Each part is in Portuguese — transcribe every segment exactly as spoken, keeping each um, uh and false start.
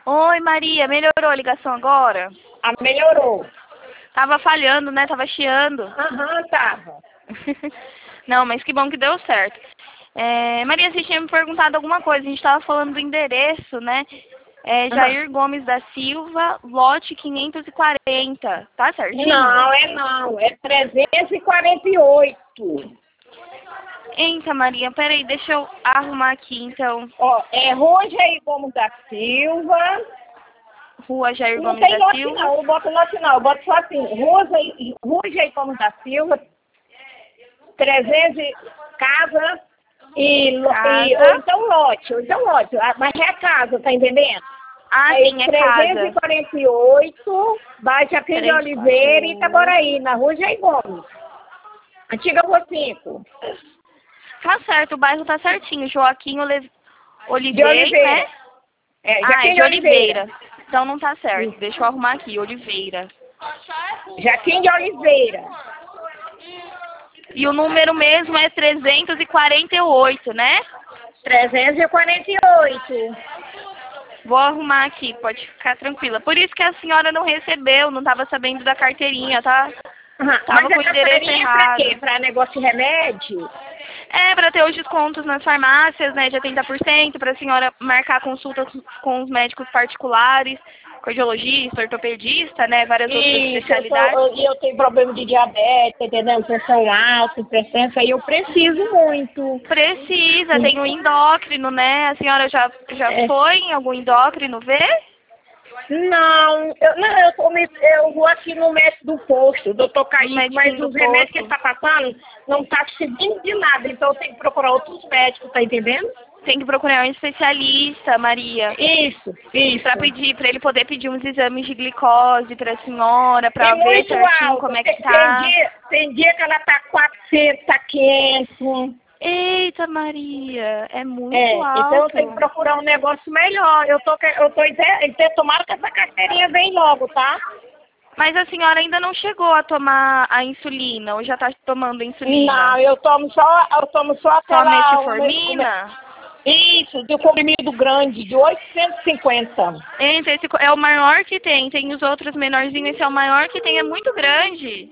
Oi, Maria, melhorou a ligação agora? Ah, melhorou. Tava falhando, né? Tava chiando. Aham, tava. Não, mas que bom que deu certo. É, Maria, você tinha me perguntado alguma coisa. A gente tava falando do endereço, né? É Jair Gomes da Silva, lote quinhentos e quarenta. Tá certinho? Não, é não. É trezentos e quarenta e oito. Eita, Maria, peraí, deixa eu arrumar aqui, então. Ó, é Rua Jair Gomes da Silva. Rua Jair Não Gomes tem da lote Silva. não, eu boto lote não. Eu boto só assim, Rua Jair, Rua Jair Gomes da Silva, trezentos casa e, lo- e ou Casa. então lote, ou então lote. Ah, mas é casa, tá entendendo? Ah, Aí sim, é trezentos e casa. quarenta e oito, Baixo Aqui de Oliveira e Itaboraí, na Rua Jair Gomes. Antiga Rua cinco. Tá certo, o bairro tá certinho. Joaquim Ole... De Oliveira, Oliveira. né? É, Ah, é Jaquim de de Oliveira. Oliveira. Então não tá certo. Isso. Deixa eu arrumar aqui, Oliveira. Jaquim de Oliveira. E o número mesmo é trezentos e quarenta e oito, né? trezentos e quarenta e oito. Vou arrumar aqui, pode ficar tranquila. Por isso que a senhora não recebeu, não tava sabendo da carteirinha, tá? Uhum. Tava Mas com o essa endereço farinha é pra errado. quê? Pra negócio de remédio? É, para ter os descontos nas farmácias, né, de oitenta por cento, para a senhora marcar consultas com os médicos particulares, cardiologista, ortopedista, né, várias outras Isso, eu, especialidades. tô, eu, eu tenho problema de diabetes, entendeu? Pressão alta, hipertensão, e eu preciso muito. Precisa, tem o endócrino, né? A senhora já, já É. foi em algum endócrino ver? Não, eu, não eu, tô me- eu vou aqui no médico do posto, doutor Caíque, Médico mas do os remédios que posto. ele tá passando não tá servindo de nada, então eu tenho que procurar outros médicos, tá entendendo? Tem que procurar um especialista, Maria, Isso, isso. para pedir, para ele poder pedir uns exames de glicose para a senhora, É para ver muito certinho alto, como é tem, que tem tá. dia, tem dia que ela tá quatrocentos, tá quinhentos. Eita, Maria, é muito É, então eu tenho que alto. procurar um negócio melhor. Eu tô, que- eu tô até, tomara que essa carteirinha vem logo, tá? Mas a senhora ainda não chegou a tomar a insulina, ou já está tomando insulina? Não, eu tomo só, eu tomo só Só a aquela... o me- o me- metformina? isso, de comprimido grande, de oitocentos e cinquenta. Entre esse co- é o maior que tem, tem os outros menorzinhos, esse é o maior que tem, é muito grande.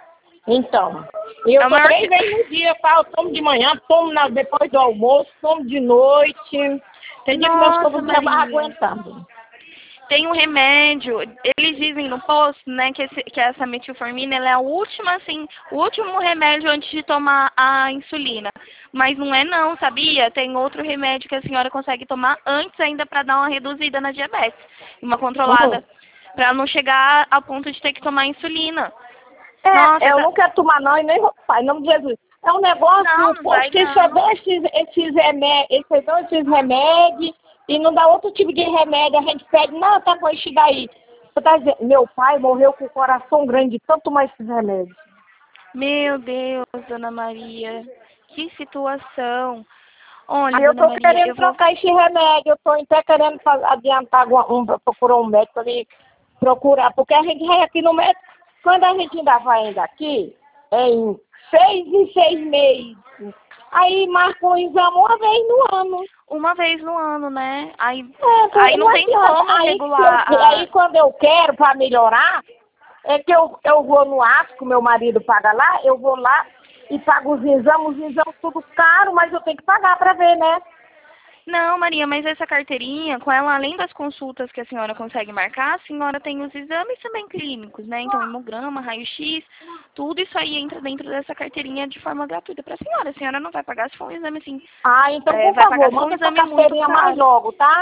Então, e É eu o tô maior três que... vezes no dia, tá? Eu tomo de manhã, tomo na, depois do almoço, tomo de noite. Tem dia que meu Nossa, estômago já vai Maria. aguentando. Tem um remédio, eles dizem no post, né, que, esse, que essa metilformina, ela é a última, assim, o último remédio antes de tomar a insulina. Mas não é não, sabia? Tem outro remédio que a senhora consegue tomar antes ainda para dar uma reduzida na diabetes, uma controlada, Uhum. para não chegar ao ponto de ter que tomar insulina. Nossa, É, eu essa... não quero tomar não, e nem vou tomar, em nome de Jesus. É um negócio, Não, não vai poxa, eles só não. dão esses, esses remédios, eles só dão esses remédios e não dá outro tipo de remédio. A gente pede, não, tá bom, isso daí. Você tá dizendo, meu pai morreu com o coração grande de tanto tomar esses remédios. Meu Deus, Dona Maria, que situação. Olha, Aí eu Dona tô Maria, querendo eu vou... trocar esse remédio, eu tô até querendo faz- adiantar alguma, um, procurar um médico ali, procurar, porque a gente vai aqui no médico, quando a gente ainda vai ainda aqui, é em seis em seis meses. Aí marca um exame uma vez no ano. Uma vez no ano, né? Aí, É, então, aí não tem adianta. como Aí, regular se eu- a... aí quando eu quero para melhorar, é que eu, eu vou no Asco, meu marido paga lá, eu vou lá e pago os exames, os exames tudo caro, mas eu tenho que pagar para ver, né? Não, Maria, mas essa carteirinha, com ela, além das consultas que a senhora consegue marcar, a senhora tem os exames também clínicos, né? Então, hemograma, raio-x, tudo isso aí entra dentro dessa carteirinha de forma gratuita para a senhora. A senhora não vai pagar se for um exame assim. Ah, então, É, por vai pagar favor, se for um manda essa exame muito carteirinha mais caro. logo, tá?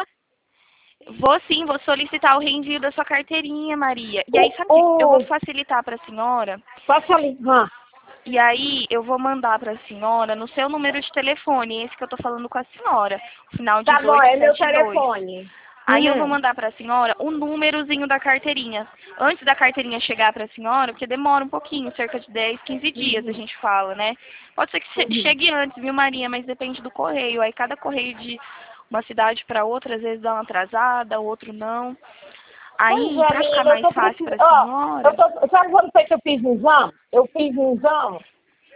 Vou sim, vou solicitar o reenvio da sua carteirinha, Maria. E aí, sabe o O, que eu vou o, facilitar para a senhora? passa ali. Ah, E aí, eu vou mandar para a senhora no seu número de telefone, esse que eu tô falando com a senhora, o final tá bom, dezoito é meu setenta e dois. telefone. Aí eu vou Hum, mandar para a senhora o númerozinho da carteirinha. Antes da carteirinha chegar para a senhora, porque demora um pouquinho, cerca de dez, quinze dias a uhum, gente fala, né? Pode ser que che- uhum. chegue antes, viu, Maria? Mas depende do correio. Aí cada correio de uma cidade para outra, às vezes dá uma atrasada, outro não. Pois Aí, é, para ficar menina, eu mais tô fácil precisando. para a Ó, eu senhora, tô. Sabe quando foi que eu fiz um exame? Eu fiz um exame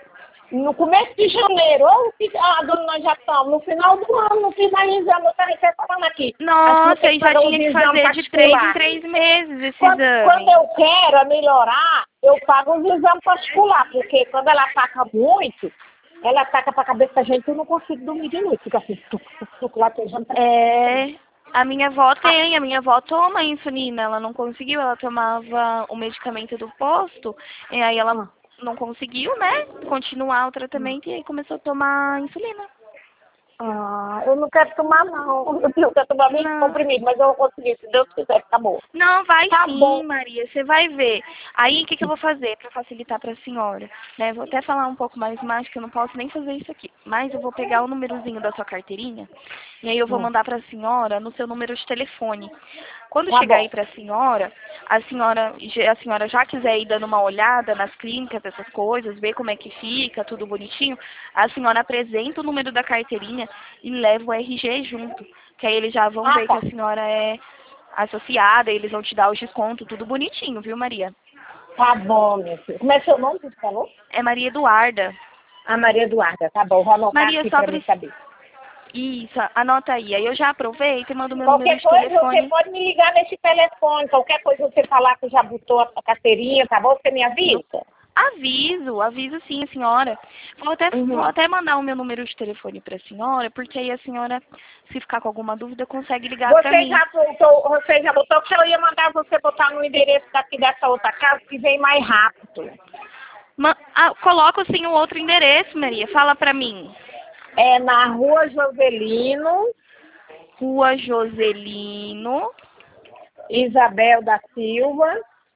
no começo de janeiro, ou ah, dona, nós já estamos, no final do ano, não fiz mais exame, eu estava até falando aqui. Nossa, aí já tinha que fazer de três em três meses esse quando, exame. Quando eu quero melhorar, eu pago os exames particulares, porque quando ela ataca muito, ela ataca pra cabeça da gente, eu não consigo dormir de noite. Fica assim, tuc, tuc, tuc, lá, é, a minha avó tem, a minha avó toma insulina, ela não conseguiu, ela tomava o medicamento do posto, e aí ela não conseguiu, né, continuar o tratamento, e aí começou a tomar insulina. Ah, eu não quero tomar, não. Eu quero tomar meio comprimido, mas eu vou conseguir, se Deus quiser, acabou. Não, vai tá sim, bom. Maria, você vai ver. Aí, o que, que eu vou fazer para facilitar para a senhora? Né? Vou até falar um pouco mais mágico, eu não posso nem fazer isso aqui. Mas eu vou pegar o númerozinho da sua carteirinha, e aí eu vou mandar para a senhora no seu número de telefone. Quando Tá chegar bom. aí para a senhora, a senhora, a senhora já quiser ir dando uma olhada nas clínicas, essas coisas, ver como é que fica, tudo bonitinho, a senhora apresenta o número da carteirinha e leva o R G junto. Que aí eles já vão Ah, ver tá. que a senhora é associada, eles vão te dar os descontos, tudo bonitinho, viu, Maria? Tá bom, meu filho. Como é seu nome, você falou? É Maria Eduarda. A Maria Eduarda, tá bom. Vou anotar Maria, aqui só pra pra... mim saber. Isso, anota aí. Aí eu já aproveito e mando meu Qualquer número de coisa, telefone. você pode me ligar nesse telefone. Qualquer coisa você falar que já botou a carteirinha, tá bom? Você me avisa? Aviso, aviso sim, senhora. Vou até, Uhum. vou até mandar o meu número de telefone para a senhora, porque aí a senhora, se ficar com alguma dúvida, consegue ligar para Você mim. já botou, você já botou, que eu ia mandar você botar no endereço daqui dessa outra casa, que vem mais rápido. Ma ah, coloca sim o outro endereço, Maria. Fala para mim. É na Rua Joselino. Rua Joselino. Isabel da Silva.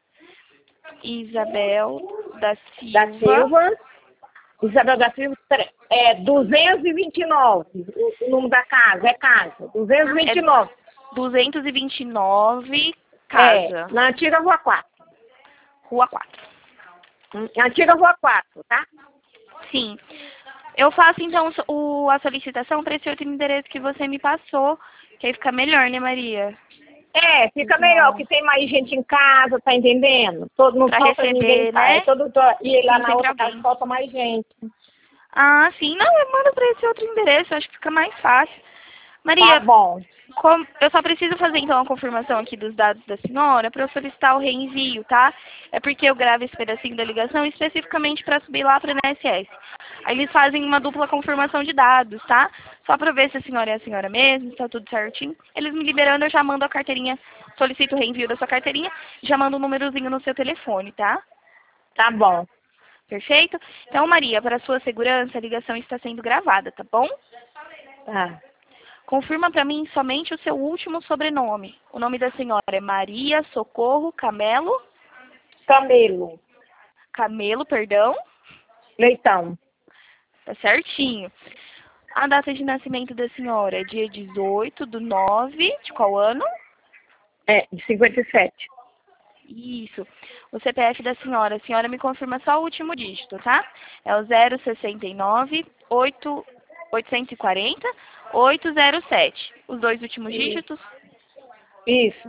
Isabel da Silva. Da Silva. Isabel da Silva, é duzentos e vinte e nove. O nome da casa, é casa. duzentos e vinte e nove. É duzentos e vinte e nove, casa. É, na antiga Rua quatro. Rua quatro. Antiga Rua quatro, tá? Sim. Eu faço, então, o, a solicitação para esse outro endereço que você me passou, que aí fica melhor, né, Maria? É, fica melhor, que tem mais gente em casa, tá entendendo? Todo, não pra falta receber, ninguém, né? É todo, e lá Sim, na outra alguém. casa falta mais gente. Ah, sim. Não, eu mando para esse outro endereço, acho que fica mais fácil. Maria, Tá bom. como, eu só preciso fazer, então, a confirmação aqui dos dados da senhora para eu solicitar o reenvio, tá? É porque eu gravo esse pedacinho da ligação especificamente para subir lá para a N S S. Aí eles fazem uma dupla confirmação de dados, tá? Só para ver se a senhora é a senhora mesmo, se tá tudo certinho. Eles me liberando, eu já mando a carteirinha, solicito o reenvio da sua carteirinha, já mando um númerozinho no seu telefone, tá? Tá bom. Perfeito? Então, Maria, para sua segurança, a ligação está sendo gravada, tá bom? Tá. Confirma para mim somente o seu último sobrenome. O nome da senhora é Maria Socorro Camelo? Camelo. Camelo, perdão. Leitão. Tá certinho. A data de nascimento da senhora é dia dezoito do nove, de qual ano? É, de cinquenta e sete. Isso. O C P F da senhora. A senhora me confirma só o último dígito, tá? É o zero sessenta e nove, oitocentos e quarenta, oitocentos e sete. Os dois últimos Isso. dígitos? Isso.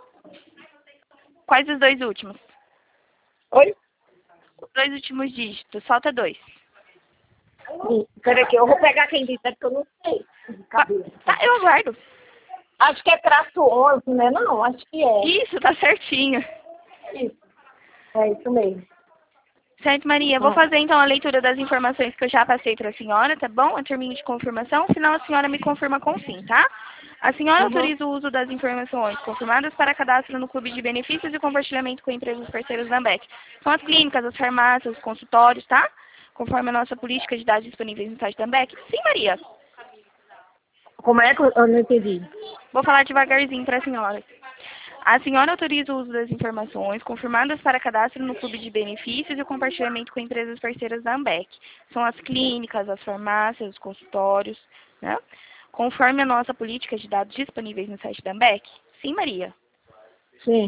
Quais os dois últimos? Oi? Os dois últimos dígitos. Falta dois. Peraí, que eu vou pegar quem disse, é que eu não sei. Tá, eu aguardo. Acho que é traço onze, né? Não, acho que é. Isso, tá certinho. Isso. É isso mesmo. Certo, Maria. Vou fazer então a leitura das informações que eu já passei para a senhora, tá bom? A termino de confirmação, final a senhora me confirma com sim, tá? A senhora Uhum. autoriza o uso das informações confirmadas para cadastro no Clube de Benefícios e compartilhamento com empresas parceiras da Ambev. São as clínicas, as farmácias, os consultórios, tá? Conforme a nossa política de dados disponíveis no site da Ambev. Sim, Maria. Como é que eu eu não entendi? Vou falar devagarzinho para a senhora. A senhora autoriza o uso das informações confirmadas para cadastro no Clube de Benefícios e o compartilhamento com empresas parceiras da Ambev. São as clínicas, as farmácias, os consultórios, né? Conforme a nossa política de dados disponíveis no site da Ambev? Sim, Maria. Sim.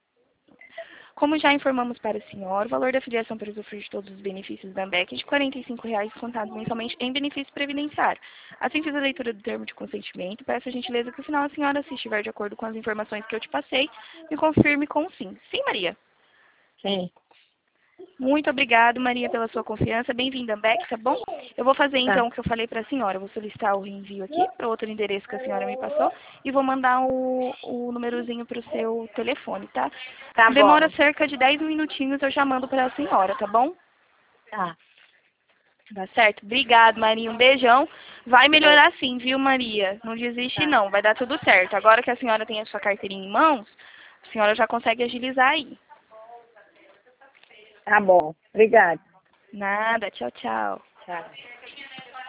Como já informamos para a senhora, o valor da filiação para usufruir de todos os benefícios da Ambev é de quarenta e cinco reais contados mensalmente em benefício previdenciário. Assim fiz a leitura do termo de consentimento, peço a gentileza que, ao final, a senhora, se estiver de acordo com as informações que eu te passei, me confirme com sim. Sim, Maria? Sim. Muito obrigado, Maria, pela sua confiança. Bem-vinda, Beck, tá bom? Eu vou fazer então Tá. o que eu falei para a senhora. Eu vou solicitar o reenvio aqui para outro endereço que a senhora me passou e vou mandar o, o númerozinho para o seu telefone, tá? Tá Demora bom. cerca de dez minutinhos, eu já mando para a senhora, tá bom? Tá. Tá certo? Obrigado, Maria. Um beijão. Vai melhorar sim, viu, Maria? Não desiste, Tá. não. Vai dar tudo certo. Agora que a senhora tem a sua carteirinha em mãos, a senhora já consegue agilizar aí. Tá bom. Obrigada. Nada. Tchau, tchau. Tchau.